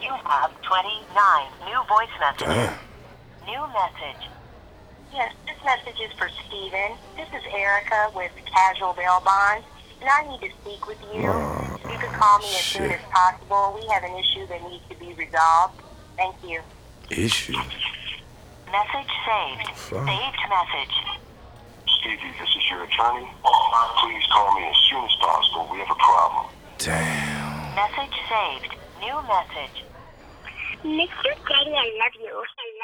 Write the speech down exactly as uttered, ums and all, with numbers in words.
You have twenty-nine new voice messages. Damn. New message. Yes, this message is for Steven. This is Erica with Casual Bail Bonds, and I need to speak with you. Oh, you can call me as shit. soon as possible. We have an issue that needs to be resolved. Thank you. Issue? Message saved. Fuck. Saved message. Stevie, this is your attorney. Please call me as soon as possible. We have a problem. Damn. Message saved. New message. Mister Daddy, I love you. I